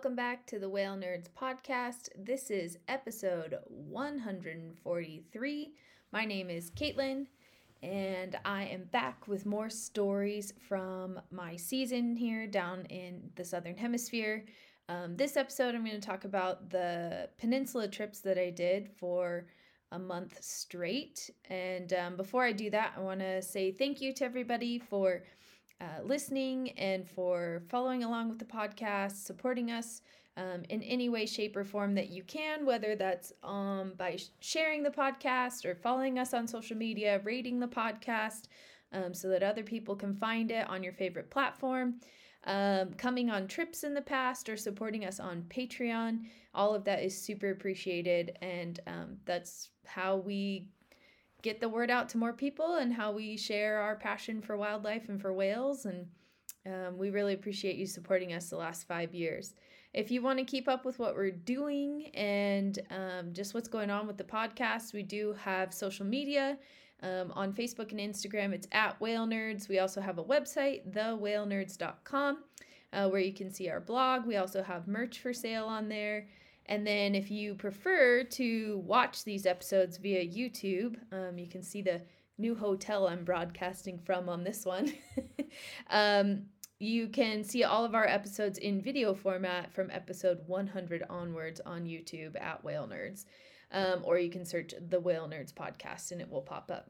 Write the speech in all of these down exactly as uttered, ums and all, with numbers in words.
welcome back to the Whale Nerds podcast. This is episode one hundred forty-three. My name is Caitlin, and I am back with more stories from my season here down in the Southern Hemisphere. Um, this episode, I'm going to talk about the peninsula trips that I did for a month straight. And um, before I do that, I want to say thank you to everybody for Uh, listening and for following along with the podcast, supporting us um, in any way, shape, or form that you can, whether that's um, by sh- sharing the podcast or following us on social media, rating the podcast um, so that other people can find it on your favorite platform, um, coming on trips in the past, or supporting us on Patreon. All of that is super appreciated, and um, that's how we get the word out to more people and how we share our passion for wildlife and for whales. And um, we really appreciate you supporting us the last five years. If you want to keep up with what we're doing and um, just what's going on with the podcast, we do have social media um, on Facebook and Instagram. It's at Whale Nerds. We also have a website, the whale nerds dot com, uh, where you can see our blog. We also have merch for sale on there. And then if you prefer to watch these episodes via YouTube, um, you can see the new hotel I'm broadcasting from on this one. um, you can see all of our episodes in video format from episode one hundred onwards on YouTube at Whale Nerds. Um, or you can search the Whale Nerds podcast and it will pop up.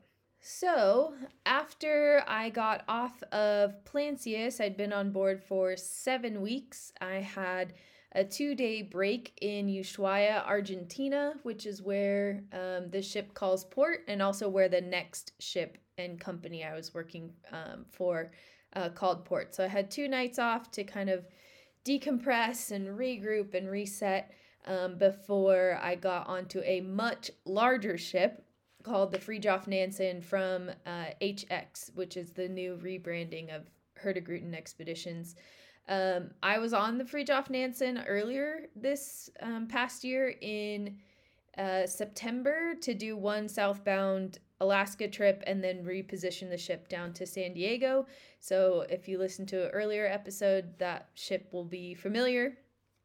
So after I got off of Plancius, I'd been on board for seven weeks. I had a two-day break in Ushuaia, Argentina, which is where um, the ship calls port, and also where the next ship and company I was working um, for uh, called port. So I had two nights off to kind of decompress and regroup and reset um, before I got onto a much larger ship called the Fridtjof Nansen from uh, H X, which is the new rebranding of Hurtigruten Expeditions. Um, I was on the Fridtjof Nansen earlier this um, past year in uh, September to do one southbound Alaska trip and then reposition the ship down to San Diego. So if you listen to an earlier episode, that ship will be familiar.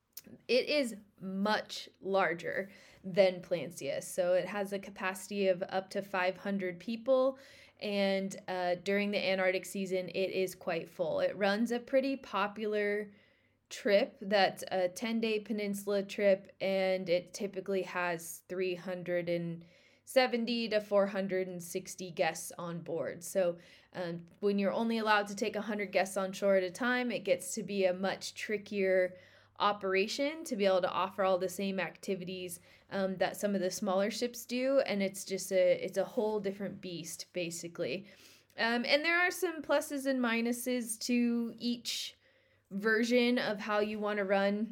It is much larger than Plancius. So it has a capacity of up to five hundred people. And uh, during the Antarctic season, it is quite full. It runs a pretty popular trip that's a ten-day peninsula trip, and it typically has three hundred seventy to four hundred sixty guests on board. So um, when you're only allowed to take one hundred guests on shore at a time, it gets to be a much trickier operation to be able to offer all the same activities um, that some of the smaller ships do, and it's just a it's a whole different beast basically. Um, and there are some pluses and minuses to each version of how you want to run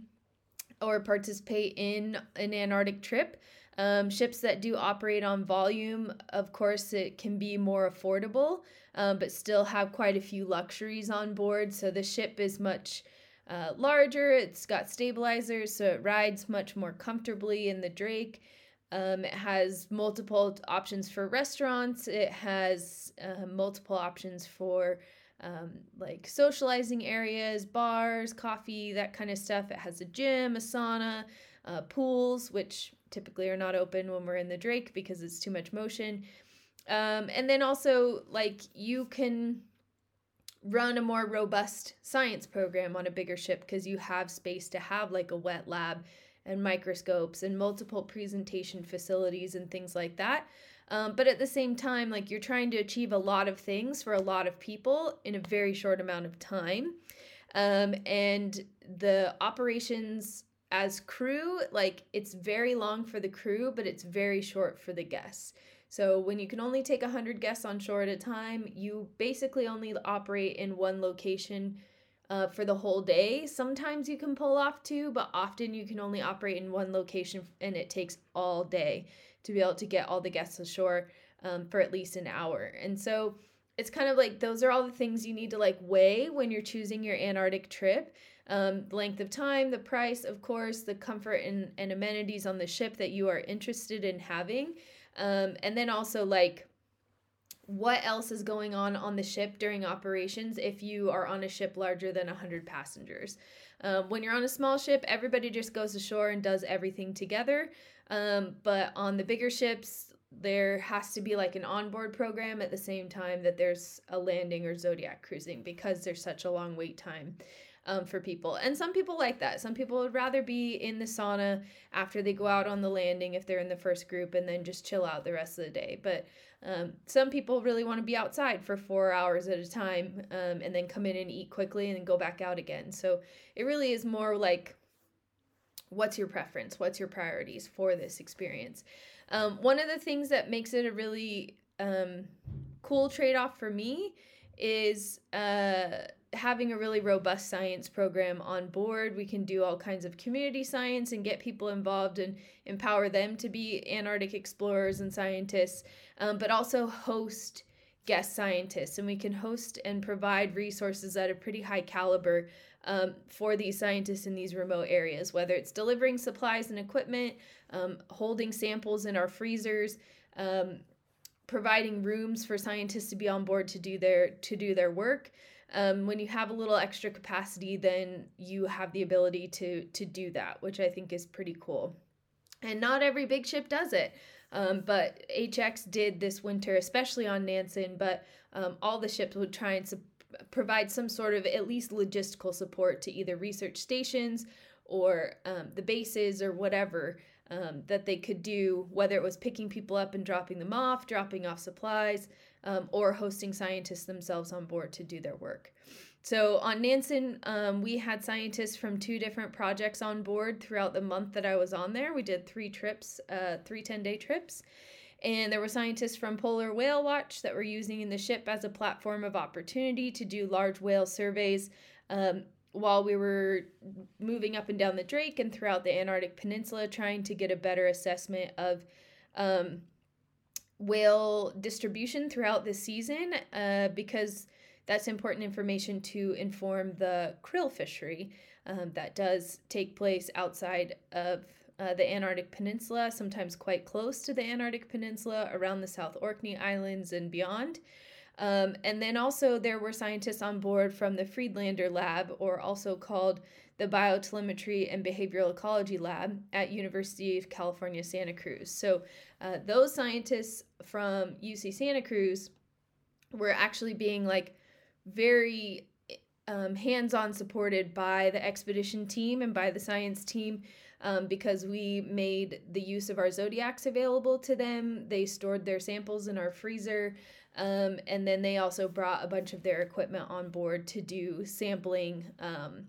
or participate in an Antarctic trip. Um, ships that do operate on volume, of course, it can be more affordable, um, but still have quite a few luxuries on board. So the ship is much Uh, larger, it's got stabilizers, so it rides much more comfortably in the Drake. Um, it has multiple options for restaurants. It has uh, multiple options for um, like socializing areas, bars, coffee, that kind of stuff. It has a gym, a sauna, uh, pools, which typically are not open when we're in the Drake because it's too much motion. Um, and then also, like, you can run a more robust science program on a bigger ship because you have space to have like a wet lab and microscopes and multiple presentation facilities and things like that. Um, but at the same time, like, you're trying to achieve a lot of things for a lot of people in a very short amount of time. Um, and the operations as crew, like, it's very long for the crew, but it's very short for the guests. So when you can only take one hundred guests on shore at a time, you basically only operate in one location uh, for the whole day. Sometimes you can pull off two, but often you can only operate in one location, and it takes all day to be able to get all the guests ashore um, for at least an hour. And so it's kind of like those are all the things you need to like weigh when you're choosing your Antarctic trip. Um, length of time, the price, of course, the comfort and, and amenities on the ship that you are interested in having. Um, and then also, like, what else is going on on the ship during operations if you are on a ship larger than one hundred passengers. Um, when you're on a small ship, everybody just goes ashore and does everything together. Um, but on the bigger ships, there has to be like an onboard program at the same time that there's a landing or Zodiac cruising, because there's such a long wait time um, for people. And some people like that. Some people would rather be in the sauna after they go out on the landing if they're in the first group, and then just chill out the rest of the day. But um, some people really want to be outside for four hours at a time um, and then come in and eat quickly and then go back out again. So it really is more like, what's your preference? What's your priorities for this experience? Um, one of the things that makes it a really um, cool trade-off for me is uh, having a really robust science program on board. We can do all kinds of community science and get people involved and empower them to be Antarctic explorers and scientists, um, but also host guest scientists. And we can host and provide resources at a pretty high caliber um, for these scientists in these remote areas, whether it's delivering supplies and equipment, um, holding samples in our freezers, um, providing rooms for scientists to be on board to do their to do their work. Um, when you have a little extra capacity, then you have the ability to to do that, which I think is pretty cool. And not every big ship does it, um, but H X did this winter, especially on Nansen, but um, all the ships would try and su- provide some sort of at least logistical support to either research stations or um, the bases or whatever um, that they could do, whether it was picking people up and dropping them off, dropping off supplies, um, or hosting scientists themselves on board to do their work. So on Nansen, um, we had scientists from two different projects on board throughout the month that I was on there. We did three trips, uh, three ten-day trips. And there were scientists from Polar Whale Watch that were using the ship as a platform of opportunity to do large whale surveys um, while we were moving up and down the Drake and throughout the Antarctic Peninsula, trying to get a better assessment of um, whale distribution throughout the season, uh, because that's important information to inform the krill fishery um, that does take place outside of uh, the Antarctic Peninsula, sometimes quite close to the Antarctic Peninsula, around the South Orkney Islands and beyond. Um, and then also there were scientists on board from the Friedlander Lab, or also called the Biotelemetry and Behavioral Ecology Lab at University of California, Santa Cruz. So uh, those scientists from U C Santa Cruz were actually being like very um, hands-on supported by the expedition team and by the science team, um, because we made the use of our Zodiacs available to them. They stored their samples in our freezer, um, and then they also brought a bunch of their equipment on board to do sampling, um,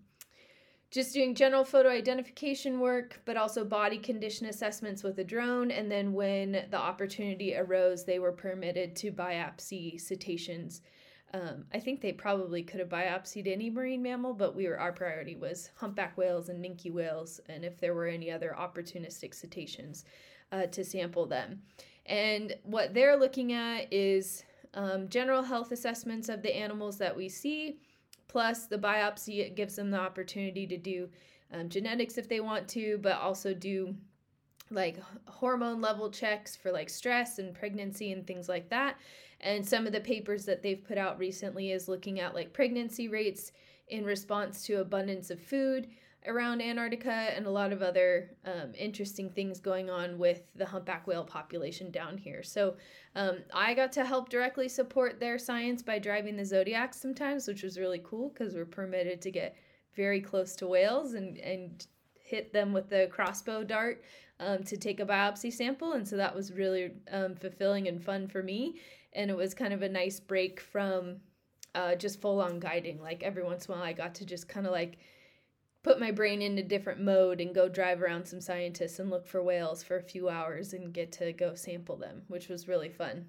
just doing general photo identification work, but also body condition assessments with a drone. And then when the opportunity arose, they were permitted to biopsy cetaceans. Um, I think they probably could have biopsied any marine mammal, but we were our priority was humpback whales and minke whales, and if there were any other opportunistic cetaceans, uh, to sample them. And what they're looking at is um, general health assessments of the animals that we see, plus the biopsy. It gives them the opportunity to do um, genetics if they want to, but also do like hormone level checks for like stress and pregnancy and things like that. And some of the papers that they've put out recently is looking at like pregnancy rates in response to abundance of food around Antarctica, and a lot of other um, interesting things going on with the humpback whale population down here. So um, I got to help directly support their science by driving the Zodiacs sometimes, which was really cool because we're permitted to get very close to whales and, and hit them with the crossbow dart um, to take a biopsy sample. And so that was really um, fulfilling and fun for me. And it was kind of a nice break from uh, just full-on guiding. Like every once in a while I got to just kind of like put my brain into different mode and go drive around some scientists and look for whales for a few hours and get to go sample them, which was really fun.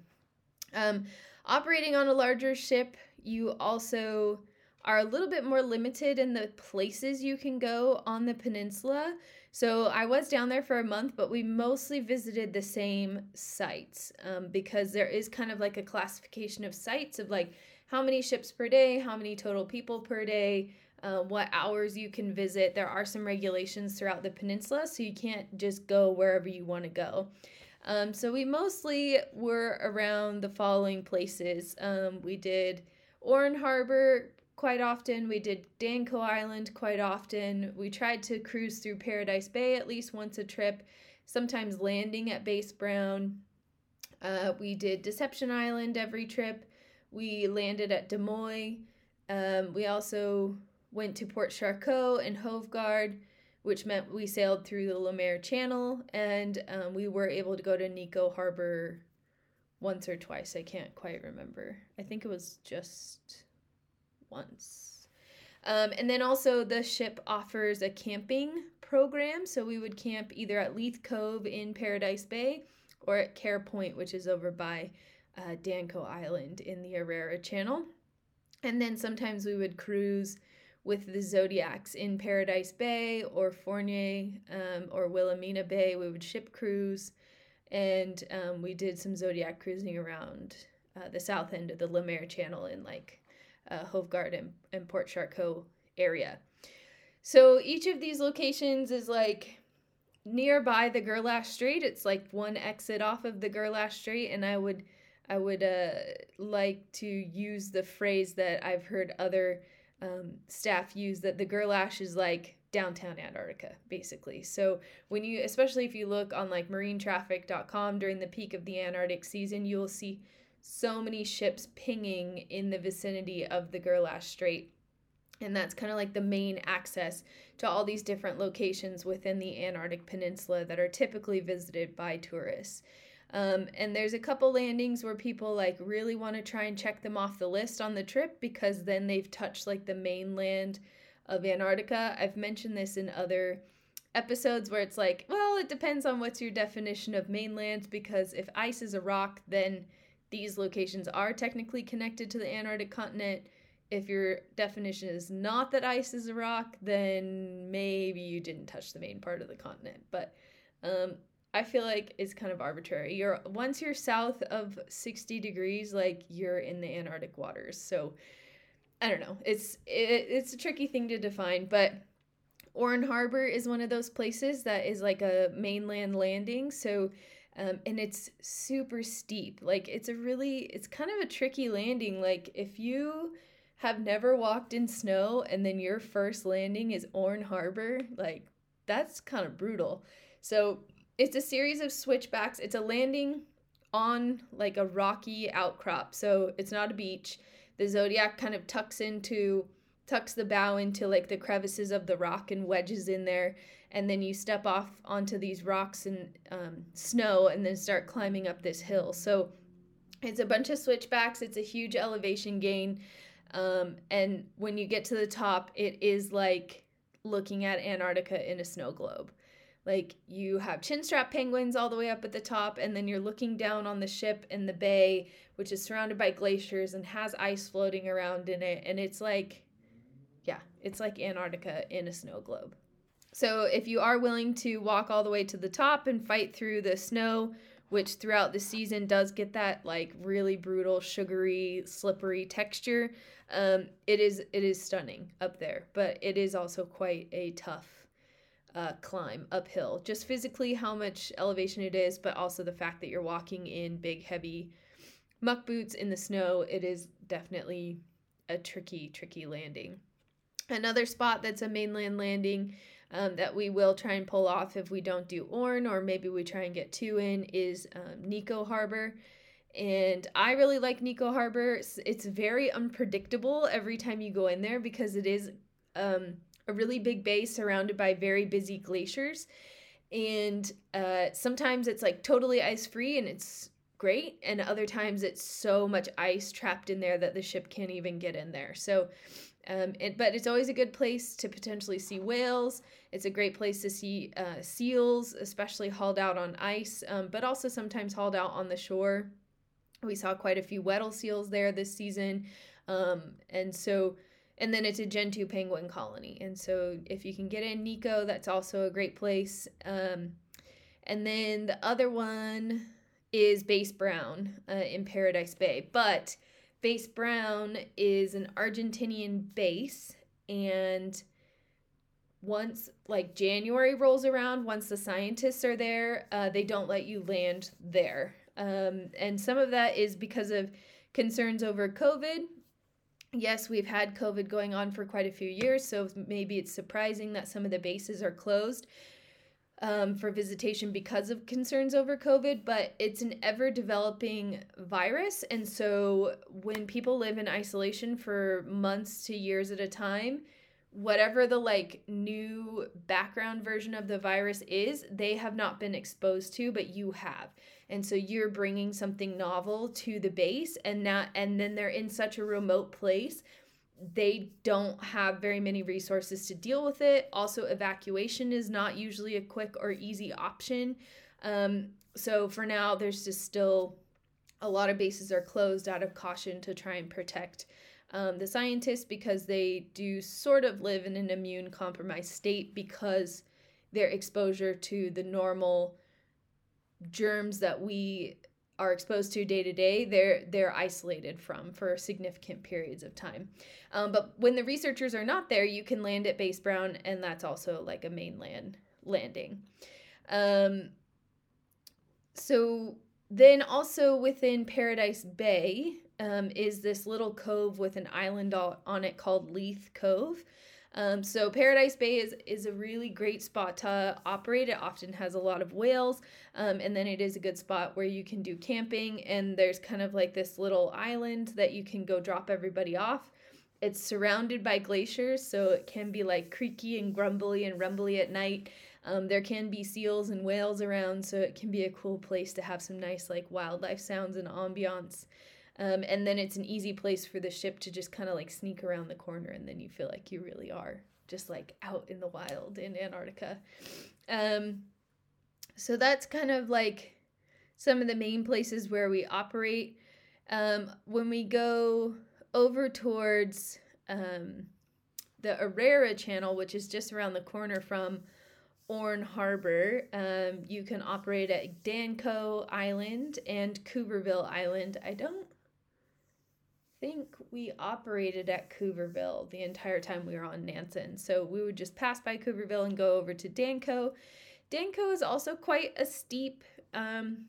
Um, operating on a larger ship, you also are a little bit more limited in the places you can go on the peninsula. So I was down there for a month, but we mostly visited the same sites um, because there is kind of like a classification of sites of like how many ships per day, how many total people per day, uh, what hours you can visit. There are some regulations throughout the peninsula, so you can't just go wherever you want to go. Um, so we mostly were around the following places. Um, we did Orne Harbor quite often. We did Danco Island quite often. We tried to cruise through Paradise Bay at least once a trip, sometimes landing at Base Brown. Uh, we did Deception Island every trip. We landed at Des Moines. Um, we also went to Port Charcot and Hovegard, which meant we sailed through the Lemaire Channel, and um, we were able to go to Nico Harbor once or twice. I can't quite remember. I think it was just once. Um, and then also the ship offers a camping program, so we would camp either at Leith Cove in Paradise Bay or at Care Point, which is over by uh, Danco Island in the Arrera Channel. And then sometimes we would cruise with the Zodiacs in Paradise Bay or Fournier um, or Wilhelmina Bay. We would ship cruise, and um, we did some Zodiac cruising around uh, the south end of the Lemaire Channel in like uh, Hovegard and, and Port Charcot area. So each of these locations is like nearby the Gerlache Strait. It's like one exit off of the Gerlache Strait, and I would I would uh, like to use the phrase that I've heard other um, staff use, that the Gerlache is like downtown Antarctica, basically. So when you, especially if you look on like marine traffic dot com during the peak of the Antarctic season, you will see so many ships pinging in the vicinity of the Gerlache Strait. And that's kind of like the main access to all these different locations within the Antarctic Peninsula that are typically visited by tourists. Um, and there's a couple landings where people like really want to try and check them off the list on the trip, because then they've touched like the mainland of Antarctica. I've mentioned this in other episodes where it's like, well, it depends on what's your definition of mainland, because if ice is a rock, then these locations are technically connected to the Antarctic continent. If your definition is not that ice is a rock, then maybe you didn't touch the main part of the continent. But um, I feel like it's kind of arbitrary. You're once you're south of sixty degrees, like you're in the Antarctic waters. So I don't know. It's it, it's a tricky thing to define, but Orne Harbor is one of those places that is like a mainland landing. So um, and it's super steep. Like it's a really it's kind of a tricky landing. Like if you have never walked in snow and then your first landing is Orne Harbor, like that's kind of brutal. So it's a series of switchbacks. It's a landing on like a rocky outcrop. So it's not a beach. The Zodiac kind of tucks into, tucks the bow into like the crevices of the rock and wedges in there. And then you step off onto these rocks and um, snow and then start climbing up this hill. So it's a bunch of switchbacks. It's a huge elevation gain. Um, and when you get to the top, it is like looking at Antarctica in a snow globe. Like you have chinstrap penguins all the way up at the top, and then you're looking down on the ship in the bay, which is surrounded by glaciers and has ice floating around in it. And it's like, yeah, it's like Antarctica in a snow globe. So if you are willing to walk all the way to the top and fight through the snow, which throughout the season does get that like really brutal, sugary, slippery texture, um, it is it is stunning up there. But it is also quite a tough uh, climb uphill. Just physically how much elevation it is, but also the fact that you're walking in big, heavy muck boots in the snow. It is definitely a tricky, tricky landing. Another spot that's a mainland landing Um, that we will try and pull off if we don't do Orne, or maybe we try and get two in, is um, Nico Harbor. And I really like Nico Harbor. It's, it's very unpredictable every time you go in there, because it is um, a really big bay surrounded by very busy glaciers. And uh, sometimes it's like totally ice-free and it's great. And other times it's so much ice trapped in there that the ship can't even get in there. So Um, it, but it's always a good place to potentially see whales. It's a great place to see uh, seals, especially hauled out on ice, um, but also sometimes hauled out on the shore. We saw quite a few Weddell seals there this season. Um, and so, and then it's a Gentoo penguin colony. And so if you can get in Nico, that's also a great place. Um, and then the other one is Base Brown uh, in Paradise Bay. But Base Brown is an Argentinian base, and once like January rolls around, once the scientists are there, uh, they don't let you land there. Um, and some of that is because of concerns over COVID. Yes, we've had COVID going on for quite a few years, so maybe it's surprising that some of the bases are closed um, for visitation because of concerns over COVID, but it's an ever-developing virus, and so when people live in isolation for months to years at a time, whatever the like new background version of the virus is, they have not been exposed to, but you have. And so you're bringing something novel to the base, and not and then they're in such a remote place, they don't have very many resources to deal with it. Also, evacuation is not usually a quick or easy option. Um, so for now, there's just still a lot of bases are closed out of caution to try and protect um, the scientists, because they do sort of live in an immune compromised state because their exposure to the normal germs that we are exposed to day to day, they're they're isolated from for significant periods of time. Um, but when the researchers are not there, you can land at Base Brown, and that's also like a mainland landing. Um, so then also within Paradise Bay um, is this little cove with an island on it called Leith Cove. Um, so Paradise Bay is, is a really great spot to operate. It often has a lot of whales, um, and then it is a good spot where you can do camping, and there's kind of like this little island that you can go drop everybody off. It's surrounded by glaciers, so it can be like creaky and grumbly and rumbly at night. Um, there can be seals and whales around, so it can be a cool place to have some nice like wildlife sounds and ambiance. Um, and then it's an easy place for the ship to just kind of like sneak around the corner, and then you feel like you really are just like out in the wild in Antarctica. Um, so that's kind of like some of the main places where we operate. Um, when we go over towards um, the Arrera Channel, which is just around the corner from Orne Harbor, um, you can operate at Danco Island and Cooverville Island. I don't think we operated at Cooverville the entire time we were on Nansen. So we would just pass by Cooverville and go over to Danco. Danco is also quite a steep um,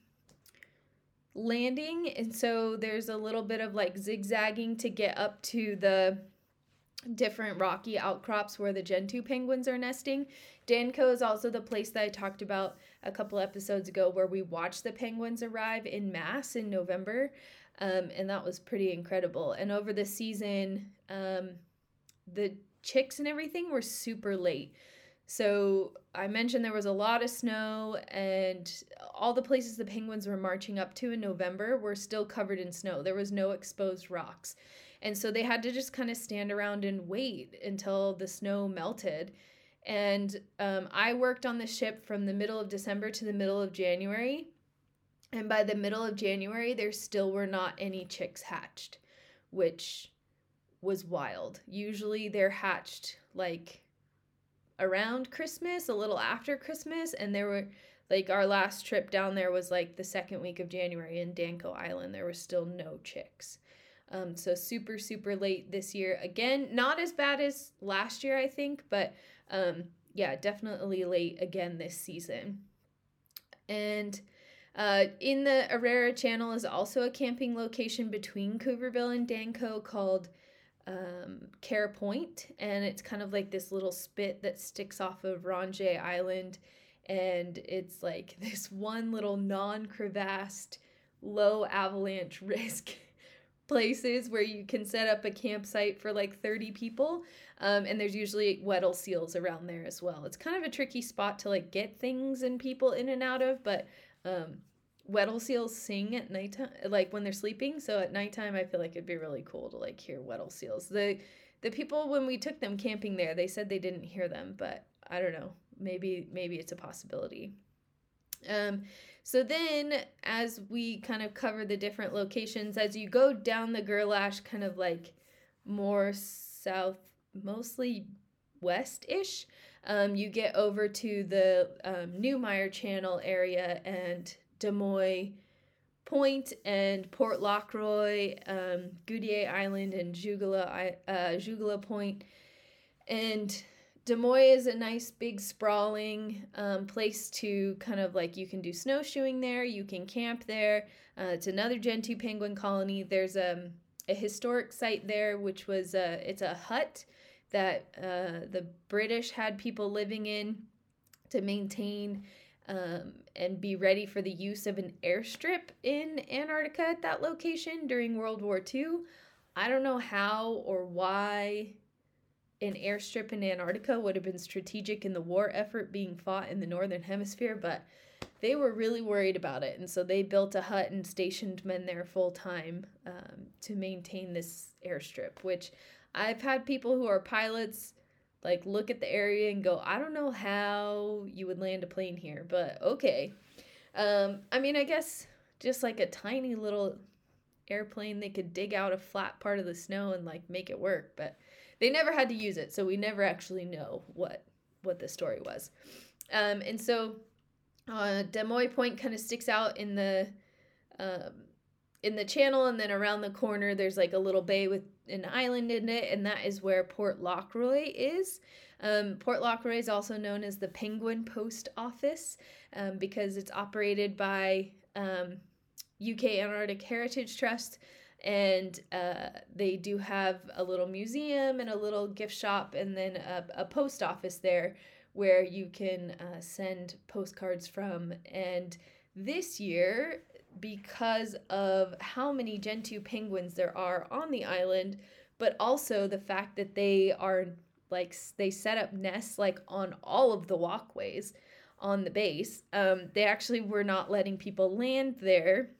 landing, and so there's a little bit of like zigzagging to get up to the different rocky outcrops where the Gentoo penguins are nesting. Danco is also the place that I talked about a couple episodes ago where we watched the penguins arrive in mass in November. Um, and that was pretty incredible. And over the season, um, the chicks and everything were super late. So I mentioned there was a lot of snow, and all the places the penguins were marching up to in November were still covered in snow. There was no exposed rocks. And so they had to just kind of stand around and wait until the snow melted. And um, I worked on the ship from the middle of December to the middle of January. And by the middle of January, there still were not any chicks hatched, which was wild. Usually they're hatched like around Christmas, a little after Christmas, and there were like our last trip down there was like the second week of January in Danco Island. There were still no chicks. Um, so super, super late this year. Again, not as bad as last year, I think, but um, yeah, definitely late again this season. And Uh, in the Arrera Channel is also a camping location between Cooverville and Danco called um, Care Point, and it's kind of like this little spit that sticks off of Ronge Island, and it's like this one little non-crevassed, low avalanche risk places where you can set up a campsite for like thirty people, um, and there's usually Weddell seals around there as well. It's kind of a tricky spot to like get things and people in and out of, but Um, Weddell seals sing at nighttime, like when they're sleeping. So at nighttime, I feel like it'd be really cool to like hear Weddell seals. The the people when we took them camping there, they said they didn't hear them, but I don't know. Maybe maybe it's a possibility. Um, so then as we kind of cover the different locations, as you go down the Gerlache, kind of like more south, mostly west-ish, Um, you get over to the um, Newmire Channel area and Demoy Point and Port Lockroy, um, Goudier Island and Jugula, uh, Jugula Point. And Des Moines is a nice, big, sprawling um, place to kind of like, you can do snowshoeing there, you can camp there. Uh, it's another Gentoo penguin colony. There's um, a historic site there, which was a, it's a hut that uh, the British had people living in to maintain um, and be ready for the use of an airstrip in Antarctica at that location during World War Two. I don't know how or why an airstrip in Antarctica would have been strategic in the war effort being fought in the Northern Hemisphere, but they were really worried about it. And so they built a hut and stationed men there full time um, to maintain this airstrip, which I've had people who are pilots like look at the area and go, I don't know how you would land a plane here, but okay. Um, I mean, I guess just like a tiny little airplane, they could dig out a flat part of the snow and like make it work, but they never had to use it, so we never actually know what what the story was. Um, and so uh, Des Moines Point kind of sticks out in the um, in the channel, and then around the corner there's like a little bay with an island in it, and that is where Port Lockroy is. Um, Port Lockroy is also known as the Penguin Post Office um, because it's operated by um, U K Antarctic Heritage Trust. And uh, they do have a little museum and a little gift shop, and then a, a post office there where you can uh, send postcards from. And this year, because of how many Gentoo penguins there are on the island, but also the fact that they are like, they set up nests like on all of the walkways on the base, um, they actually were not letting people land there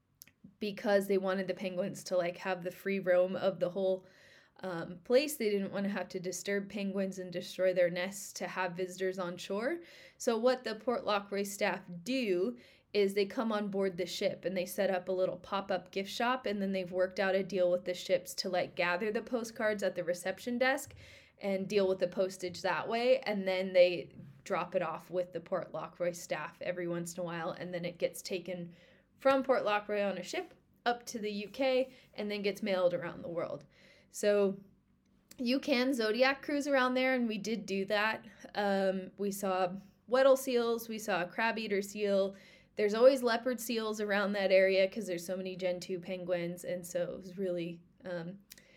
because they wanted the penguins to like have the free roam of the whole um, place. They didn't want to have to disturb penguins and destroy their nests to have visitors on shore. So what the Port Lockroy staff do is they come on board the ship and they set up a little pop-up gift shop, and then they've worked out a deal with the ships to like gather the postcards at the reception desk and deal with the postage that way, and then they drop it off with the Port Lockroy staff every once in a while, and then it gets taken from Port Lockroy on a ship up to the U K and then gets mailed around the world. So you can Zodiac cruise around there, and we did do that. Um, we saw Weddell seals, we saw a crab-eater seal. There's always leopard seals around that area because there's so many Gentoo penguins, and so it was really um,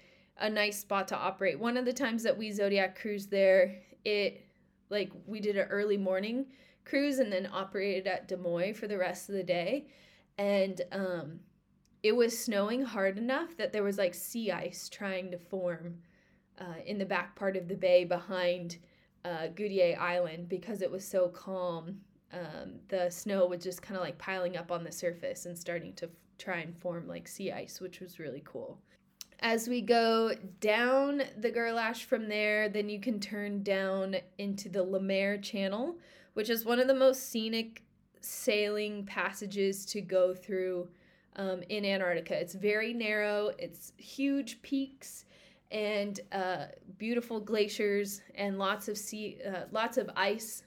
a nice spot to operate. One of the times that we Zodiac cruised there, it like we did an early morning cruise and then operated at Des Moines for the rest of the day. And um, it was snowing hard enough that there was like sea ice trying to form uh, in the back part of the bay behind uh, Goodyear Island because it was so calm. Um, the snow was just kind of like piling up on the surface and starting to f- try and form like sea ice, which was really cool. As we go down the Gerlache from there, then you can turn down into the Lemaire Channel, which is one of the most scenic sailing passages to go through um, in Antarctica. It's very narrow, it's huge peaks and uh, beautiful glaciers and lots of sea, uh, lots of ice.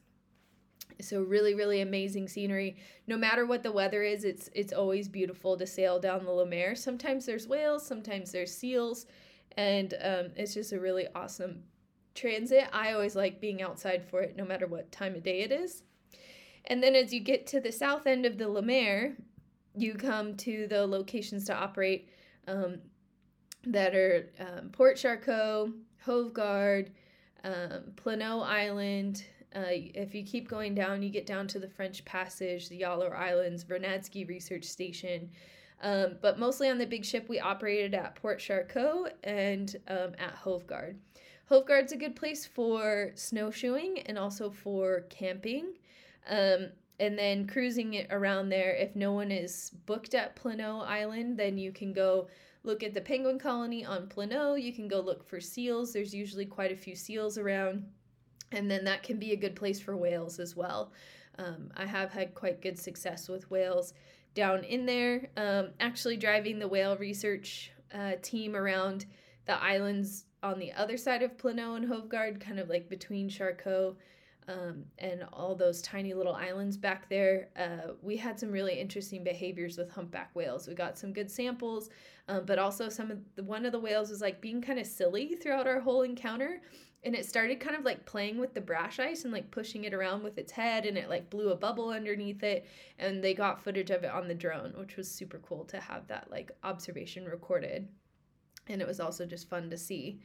So really, really amazing scenery. No matter what the weather is, it's it's always beautiful to sail down the Lemaire. Sometimes there's whales, sometimes there's seals, and um, it's just a really awesome transit. I always like being outside for it, no matter what time of day it is. And then as you get to the south end of the Lemaire, you come to the locations to operate um, that are um, Port Charcot, Hovegard, um, Plano Island. Uh, if you keep going down, you get down to the French Passage, the Yallour Islands, Vernadsky Research Station. Um, but mostly on the big ship, we operated at Port Charcot and um, at Hovegard. Hovegard's a good place for snowshoeing and also for camping. Um, and then cruising it around there. If no one is booked at Plano Island, then you can go look at the penguin colony on Plano. You can go look for seals. There's usually quite a few seals around. And then that can be a good place for whales as well. Um, I have had quite good success with whales down in there. Um, actually driving the whale research uh, team around the islands on the other side of Plano and Hovegard, kind of like between Charcot um, and all those tiny little islands back there. Uh, we had some really interesting behaviors with humpback whales. We got some good samples, um, but also some of the, one of the whales was like being kind of silly throughout our whole encounter. And it started kind of like playing with the brash ice and like pushing it around with its head, and it like blew a bubble underneath it. And they got footage of it on the drone, which was super cool to have that like observation recorded. And it was also just fun to see.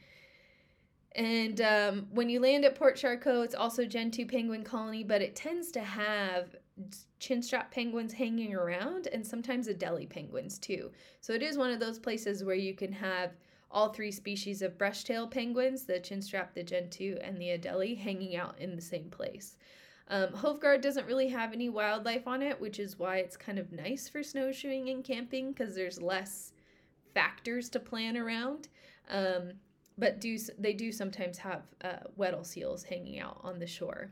And um, when you land at Port Charcoot, it's also Gentoo penguin colony, but it tends to have chinstrap penguins hanging around and sometimes Adelie penguins too. So it is one of those places where you can have all three species of brush-tail penguins, the chinstrap, the Gentoo, and the Adelie, hanging out in the same place. Um, Hovgaard doesn't really have any wildlife on it, which is why it's kind of nice for snowshoeing and camping, because there's less factors to plan around. Um, but do they do sometimes have uh, Weddell seals hanging out on the shore.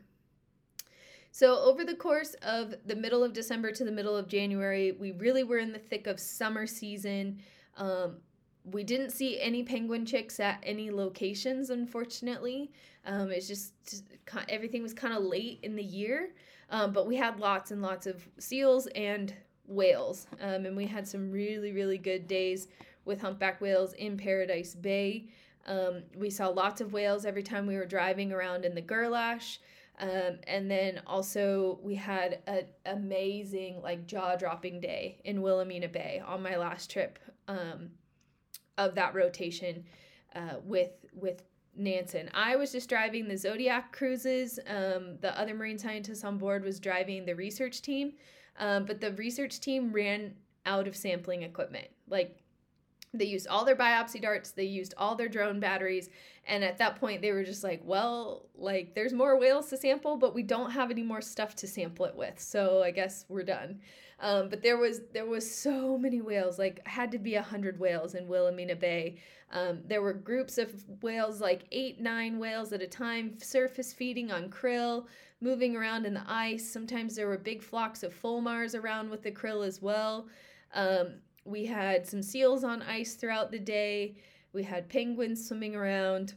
So over the course of the middle of December to the middle of January, we really were in the thick of summer season. Um, we didn't see any penguin chicks at any locations, unfortunately. Um, it's just, just everything was kind of late in the year, um, but we had lots and lots of seals and whales, um, and we had some really, really good days with humpback whales in Paradise Bay. Um, we saw lots of whales every time we were driving around in the Gerlache. Um, and then also we had an amazing, like, jaw-dropping day in Wilhelmina Bay on my last trip um, of that rotation uh, with with Nansen. I was just driving the Zodiac cruises. Um, the other marine scientist on board was driving the research team, um, but the research team ran out of sampling equipment. Like, they used all their biopsy darts, they used all their drone batteries, and at that point they were just like, well, like, there's more whales to sample, but we don't have any more stuff to sample it with, so I guess we're done. Um, but there was there was so many whales, like, had to be a hundred whales in Wilhelmina Bay. Um, there were groups of whales, like eight, nine whales at a time, surface feeding on krill, moving around in the ice. Sometimes there were big flocks of fulmars around with the krill as well. Um, We had some seals on ice throughout the day. We had penguins swimming around.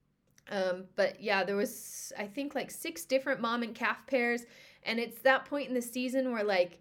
Um, but yeah, there was, I think, like six different mom and calf pairs. And it's that point in the season where, like,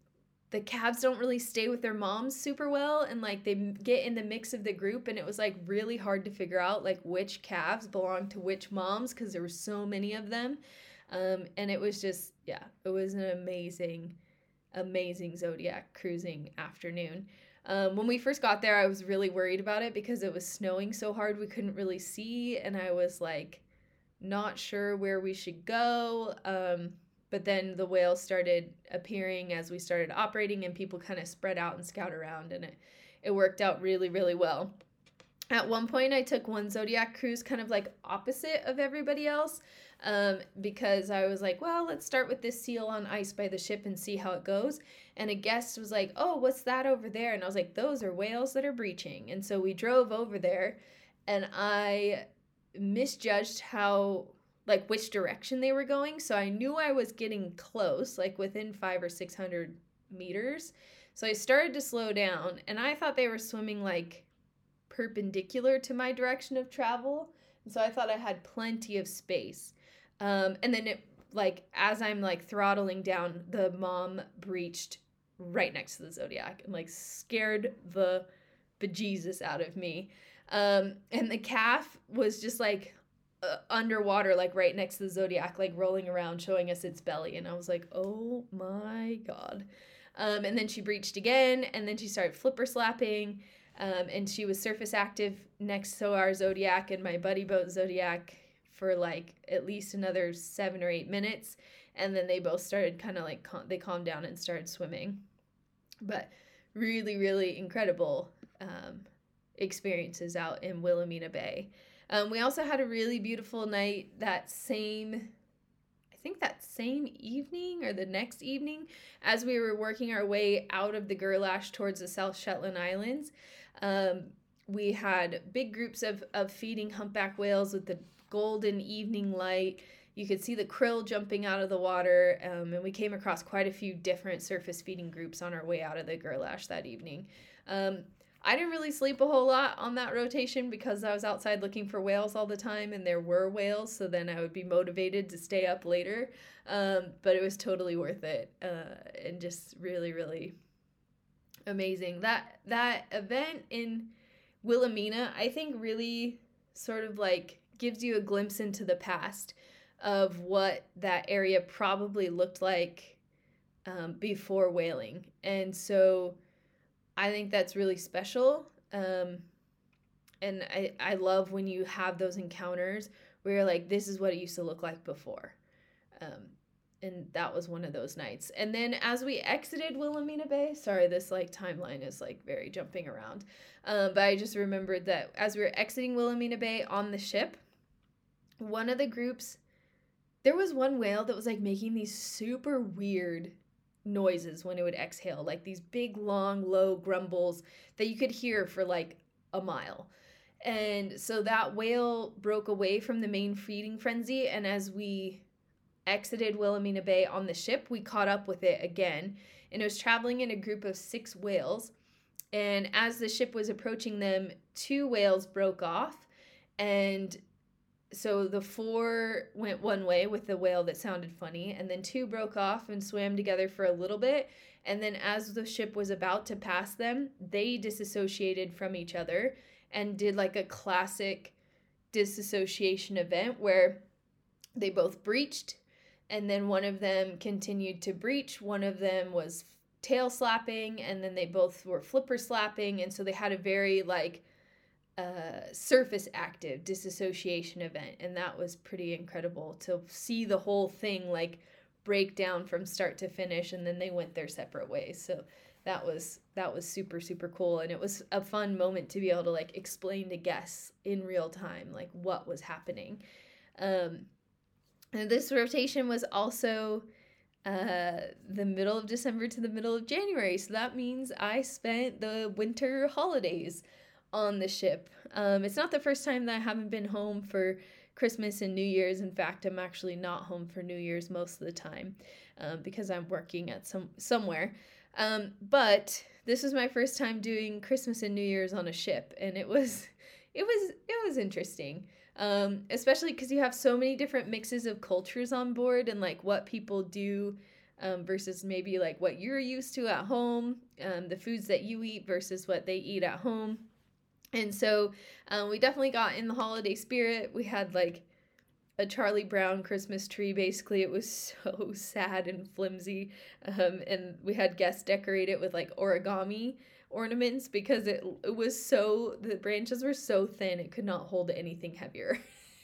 the calves don't really stay with their moms super well. And, like, they get in the mix of the group. And it was, like, really hard to figure out, like, which calves belong to which moms, because there were so many of them. Um, and it was just, yeah, it was an amazing amazing Zodiac cruising afternoon. Um, when we first got there, I was really worried about it because it was snowing so hard we couldn't really see, and I was like not sure where we should go. Um, but then the whales started appearing as we started operating, and people kind of spread out and scout around, and it, it worked out really, really well. At one point, I took one Zodiac cruise kind of like opposite of everybody else, um, because I was like, well, let's start with this seal on ice by the ship and see how it goes. And a guest was like, oh, what's that over there? And I was like, those are whales that are breaching. And so we drove over there, and I misjudged how, like, which direction they were going. So I knew I was getting close, like within five or six hundred meters. So I started to slow down, and I thought they were swimming like perpendicular to my direction of travel. And so I thought I had plenty of space. Um, and then it, like, as I'm like throttling down, the mom breached right next to the Zodiac and like scared the bejesus out of me. Um, and the calf was just like uh, underwater, like right next to the Zodiac, like rolling around, showing us its belly. And I was like, oh my God. Um, and then she breached again, and then she started flipper slapping. Um, and she was surface active next to our Zodiac and my buddy boat Zodiac for like at least another seven or eight minutes. And then they both started kind of like, cal- they calmed down and started swimming. But really, really incredible um, experiences out in Wilhelmina Bay. Um, we also had a really beautiful night that same, I think that same evening or the next evening, as we were working our way out of the Gerlache towards the South Shetland Islands. Um, we had big groups of, of feeding humpback whales with the golden evening light. You could see the krill jumping out of the water, um, and we came across quite a few different surface feeding groups on our way out of the Gerlache that evening. Um, I didn't really sleep a whole lot on that rotation because I was outside looking for whales all the time, and there were whales, so then I would be motivated to stay up later. Um, but it was totally worth it, uh, and just really, really amazing. That that event in Wilhelmina, I think, really sort of like gives you a glimpse into the past of what that area probably looked like um, before whaling. And so I think that's really special. Um, and I, I love when you have those encounters where you're like, this is what it used to look like before. Um, and that was one of those nights. And then as we exited Wilhelmina Bay, sorry, this like timeline is like very jumping around. Um, but I just remembered that as we were exiting Wilhelmina Bay on the ship, one of the groups, there was one whale that was like making these super weird noises when it would exhale, like these big, long, low grumbles that you could hear for like a mile. And so that whale broke away from the main feeding frenzy, and as we exited Wilhelmina Bay on the ship, we caught up with it again, and it was traveling in a group of six whales. And as the ship was approaching them, two whales broke off, and so the four went one way with the whale that sounded funny, and then two broke off and swam together for a little bit. And then as the ship was about to pass them, they disassociated from each other and did like a classic disassociation event where they both breached, and then one of them continued to breach. One of them was tail slapping, and then they both were flipper slapping. And so they had a very like uh, surface active disassociation event, and that was pretty incredible to see the whole thing like break down from start to finish, and then they went their separate ways. So that was that was super super cool, and it was a fun moment to be able to like explain to guests in real time like what was happening. Um, and this rotation was also uh, the middle of December to the middle of January, so that means I spent the winter holidays on the ship. Um, it's not the first time that I haven't been home for Christmas and New Year's. In fact, I'm actually not home for New Year's most of the time um, because I'm working at some somewhere. Um, but this was my first time doing Christmas and New Year's on a ship, and it was it was it was interesting. Um, especially because you have so many different mixes of cultures on board, and like what people do um, versus maybe like what you're used to at home, um, the foods that you eat versus what they eat at home. And so um, we definitely got in the holiday spirit. We had like a Charlie Brown Christmas tree, basically. It was so sad and flimsy. Um, and we had guests decorate it with like origami ornaments because it, it was so, the branches were so thin, it could not hold anything heavier.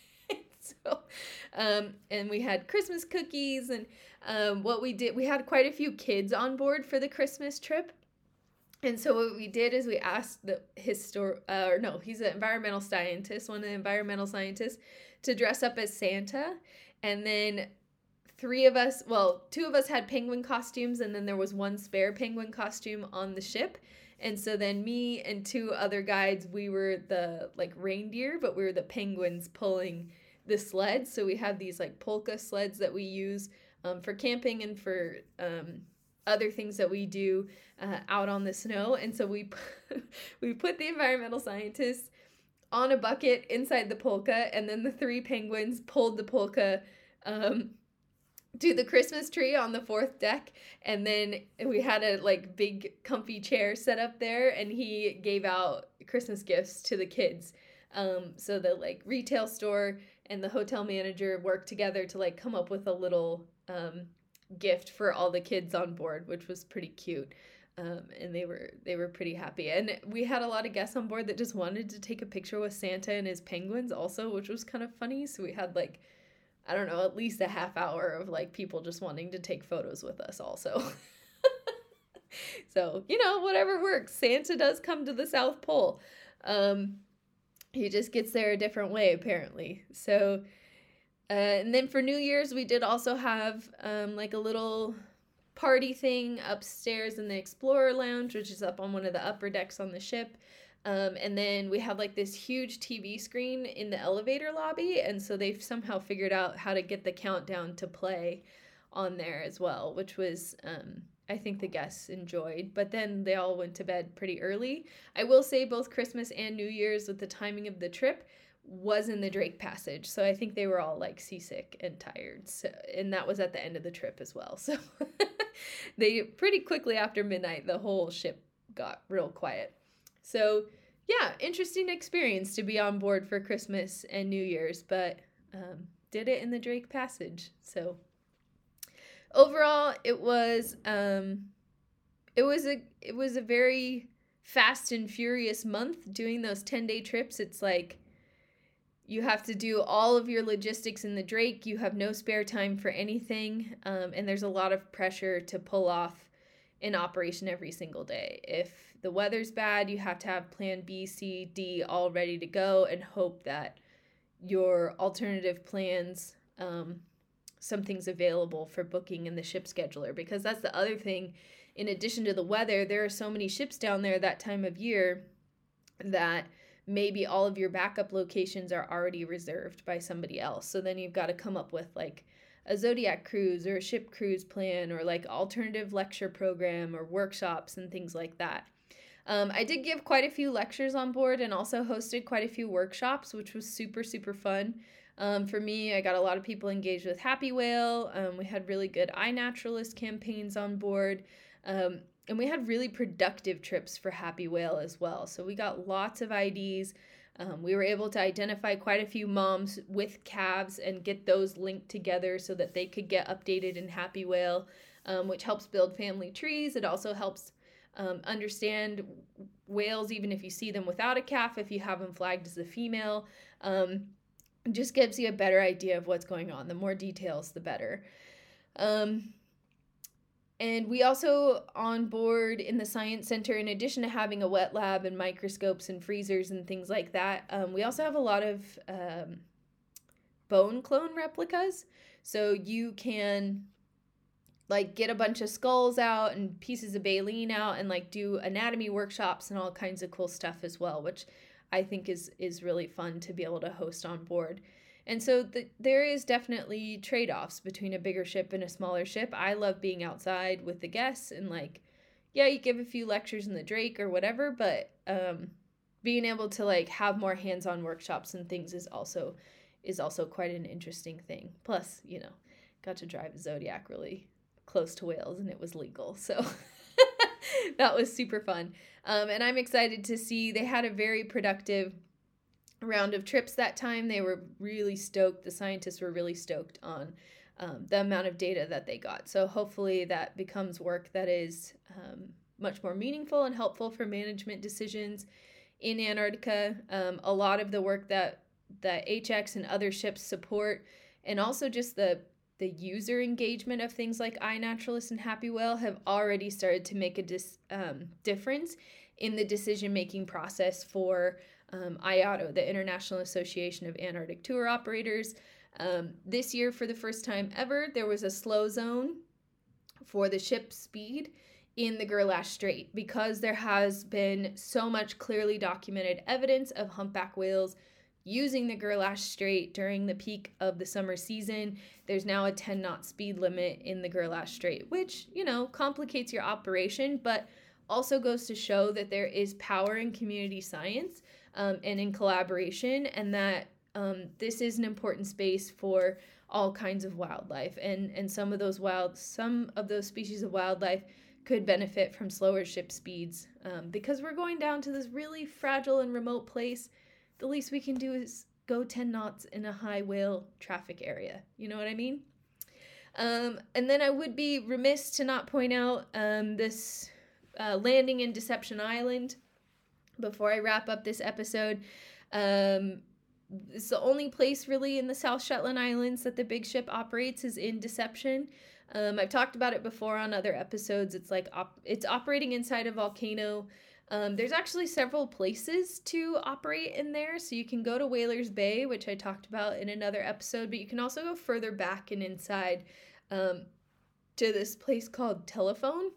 So, um, and we had Christmas cookies, and um, what we did, we had quite a few kids on board for the Christmas trip. And so what we did is we asked the histor uh, or no, he's an environmental scientist, one of the environmental scientists, to dress up as Santa. And then three of us, well, two of us had penguin costumes, and then there was one spare penguin costume on the ship. And so then me and two other guides, we were the like reindeer, but we were the penguins pulling the sleds. So we had these like polka sleds that we use um, for camping and for um, other things that we do uh, out on the snow. And so we we put the environmental scientists on a bucket inside the polka, and then the three penguins pulled the polka um, to the Christmas tree on the fourth deck. And then we had a like big comfy chair set up there, and he gave out Christmas gifts to the kids. Um, so the like retail store and the hotel manager worked together to like come up with a little um, gift for all the kids on board, which was pretty cute. Um, and they were they were pretty happy. And we had a lot of guests on board that just wanted to take a picture with Santa and his penguins also, which was kind of funny. So we had like, I don't know, at least a half hour of like people just wanting to take photos with us also. So, you know, whatever works. Santa does come to the South Pole. Um, he just gets there a different way, apparently. So, uh, and then for New Year's, we did also have um, like a little party thing upstairs in the Explorer Lounge, which is up on one of the upper decks on the ship. Um, and then we had like this huge T V screen in the elevator lobby. And so they've somehow figured out how to get the countdown to play on there as well, which was um, I think the guests enjoyed, but then they all went to bed pretty early. I will say both Christmas and New Year's, with the timing of the trip, was in the Drake Passage. So I think they were all like seasick and tired. So, and that was at the end of the trip as well. So they pretty quickly after midnight, the whole ship got real quiet. So yeah, interesting experience to be on board for Christmas and New Year's, but um, did it in the Drake Passage. So overall, it was um, it was a it was a very fast and furious month doing those ten-day trips. It's like you have to do all of your logistics in the Drake. You have no spare time for anything, um, and there's a lot of pressure to pull off an operation every single day. If the weather's bad, you have to have plan B, C, D all ready to go and hope that your alternative plans, um, something's available for booking in the ship scheduler, because that's the other thing. In addition to the weather, there are so many ships down there that time of year that maybe all of your backup locations are already reserved by somebody else. So then you've got to come up with like a Zodiac cruise or a ship cruise plan, or like alternative lecture program or workshops and things like that. Um, I did give quite a few lectures on board and also hosted quite a few workshops, which was super, super fun. Um, for me, I got a lot of people engaged with Happy Whale. Um, we had really good iNaturalist campaigns on board. Um, and we had really productive trips for Happy Whale as well. So we got lots of I Ds. Um, we were able to identify quite a few moms with calves and get those linked together so that they could get updated in Happy Whale, um, which helps build family trees. It also helps um, understand whales, even if you see them without a calf, if you have them flagged as a female. Um, just gives you a better idea of what's going on. The more details, the better. Um, And we also on board in the Science Center, in addition to having a wet lab and microscopes and freezers and things like that, um, we also have a lot of um, bone clone replicas. So you can like get a bunch of skulls out and pieces of baleen out and like do anatomy workshops and all kinds of cool stuff as well, which I think is is really fun to be able to host on board. And so the, there is definitely trade-offs between a bigger ship and a smaller ship. I love being outside with the guests and like, yeah, you give a few lectures in the Drake or whatever, but um, being able to like have more hands-on workshops and things is also is also quite an interesting thing. Plus, you know, got to drive a Zodiac really close to Wales and it was legal, so that was super fun. Um, and I'm excited to see they had a very productive round of trips that time. They were really stoked. The scientists were really stoked on um, the amount of data that they got. So hopefully that becomes work that is um, much more meaningful and helpful for management decisions in Antarctica. Um, a lot of the work that that H X and other ships support, and also just the the user engagement of things like iNaturalist and Happy Whale, have already started to make a dis, um, difference in the decision-making process for Um, I A T O, the International Association of Antarctic Tour Operators. Um, this year, for the first time ever, there was a slow zone for the ship speed in the Gerlache Strait, because there has been so much clearly documented evidence of humpback whales using the Gerlache Strait during the peak of the summer season. There's now a ten knot speed limit in the Gerlache Strait, which, you know, complicates your operation, but also goes to show that there is power in community science um, and in collaboration, and that um, this is an important space for all kinds of wildlife. And, and some of those wild, some of those species of wildlife could benefit from slower ship speeds um, because we're going down to this really fragile and remote place. The least we can do is go ten knots in a high whale traffic area. You know what I mean? Um, and then I would be remiss to not point out um, this uh, landing in Deception Island before I wrap up this episode. Um, it's the only place really in the South Shetland Islands that the big ship operates is in Deception. Um, I've talked about it before on other episodes. It's like op- it's operating inside a volcano. Um, there's actually several places to operate in there. So you can go to Whalers Bay, which I talked about in another episode, but you can also go further back and inside um, to this place called Telephone.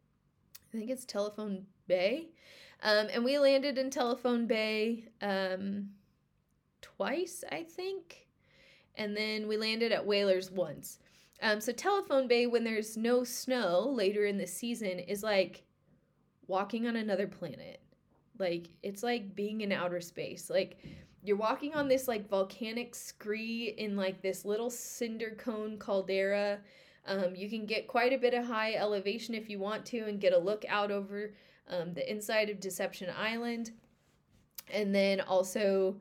I think it's Telephone Bay. Um, and we landed in Telephone Bay um, twice, I think. And then we landed at Whalers once. Um, so Telephone Bay, when there's no snow later in the season, is like walking on another planet. Like, it's like being in outer space. Like, you're walking on this like volcanic scree in like this little cinder cone caldera. Um, you can get quite a bit of high elevation if you want to and get a look out over um, the inside of Deception Island. And then also,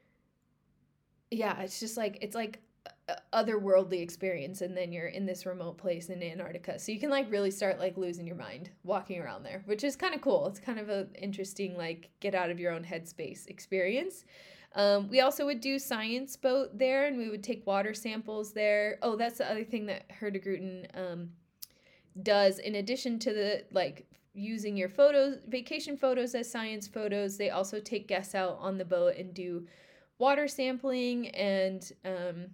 yeah, it's just like, it's like otherworldly experience, and then you're in this remote place in Antarctica, so you can like really start like losing your mind walking around there, which is kind of cool. It's kind of a interesting like get out of your own headspace experience. Um, we also would do science boat there, and we would take water samples there. Oh, that's the other thing that Hurtigruten um, does. In addition to the like using your photos, vacation photos as science photos, they also take guests out on the boat and do water sampling, and um,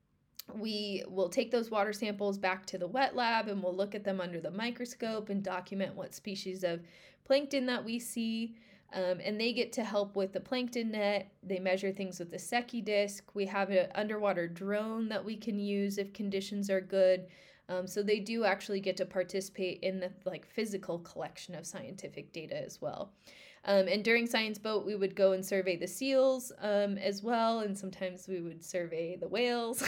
we will take those water samples back to the wet lab, and we'll look at them under the microscope and document what species of plankton that we see. Um, and they get to help with the plankton net. They measure things with the Secchi disc. We have an underwater drone that we can use if conditions are good. Um, so they do actually get to participate in the like physical collection of scientific data as well. Um, and during Science Boat, we would go and survey the seals um, as well, and sometimes we would survey the whales.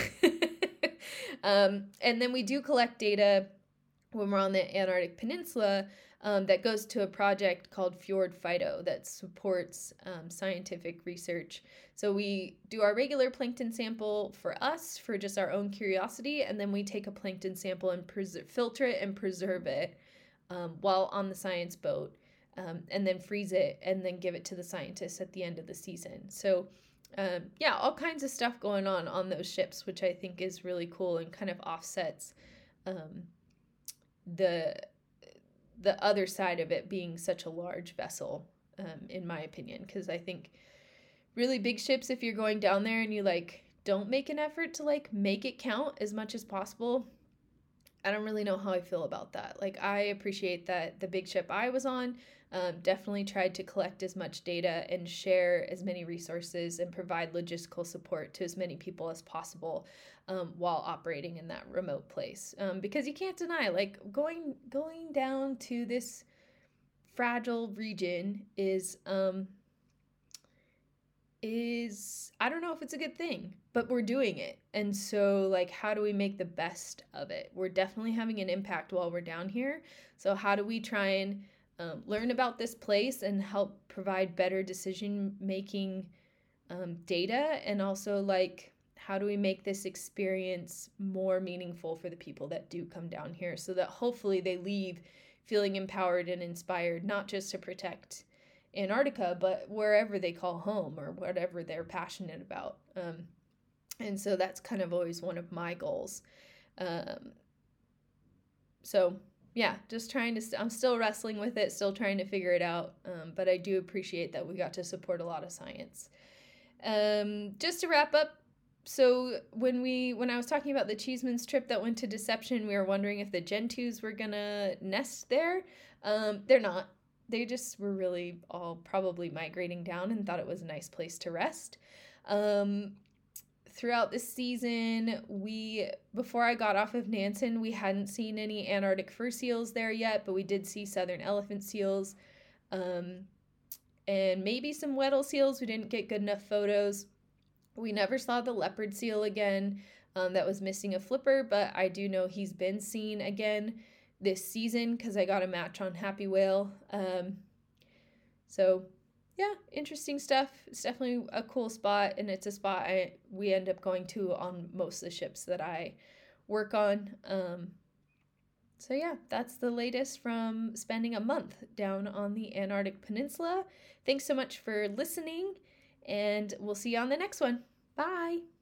um, and then we do collect data when we're on the Antarctic Peninsula um, that goes to a project called Fjord Phyto that supports um, scientific research. So we do our regular plankton sample for us, for just our own curiosity, and then we take a plankton sample and pres- filter it and preserve it um, while on the Science Boat. Um, and then freeze it and then give it to the scientists at the end of the season. So, um, yeah, all kinds of stuff going on on those ships, which I think is really cool and kind of offsets um, the the other side of it being such a large vessel, um, in my opinion. Because I think really big ships, if you're going down there and you, like, don't make an effort to, like, make it count as much as possible, I don't really know how I feel about that. Like, I appreciate that the big ship I was on um, definitely tried to collect as much data and share as many resources and provide logistical support to as many people as possible um, while operating in that remote place. Um, because you can't deny, like, going going down to this fragile region is um, is I don't know if it's a good thing, but we're doing it. And so, like, how do we make the best of it? We're definitely having an impact while we're down here. So how do we try and um, learn about this place and help provide better decision making um, data? And also, like, how do we make this experience more meaningful for the people that do come down here, so that hopefully they leave feeling empowered and inspired, not just to protect Antarctica, but wherever they call home or whatever they're passionate about. Um, and so that's kind of always one of my goals. Um, so yeah, just trying to, st- I'm still wrestling with it, still trying to figure it out. Um, but I do appreciate that we got to support a lot of science. Um, just to wrap up, so when we, when I was talking about the Cheeseman's trip that went to Deception, we were wondering if the Gentoos were gonna nest there. Um, they're not. They just were really all probably migrating down and thought it was a nice place to rest. Um, throughout the season, we, before I got off of Nansen, we hadn't seen any Antarctic fur seals there yet, but we did see southern elephant seals, um, and maybe some Weddell seals. We didn't get good enough photos. We never saw the leopard seal again. Um, that was missing a flipper, but I do know he's been seen again this season because I got a match on Happy Whale. Um, so yeah, interesting stuff. It's definitely a cool spot, and it's a spot I we end up going to on most of the ships that I work on. Um, so yeah, that's the latest from spending a month down on the Antarctic Peninsula. Thanks so much for listening, and we'll see you on the next one. Bye!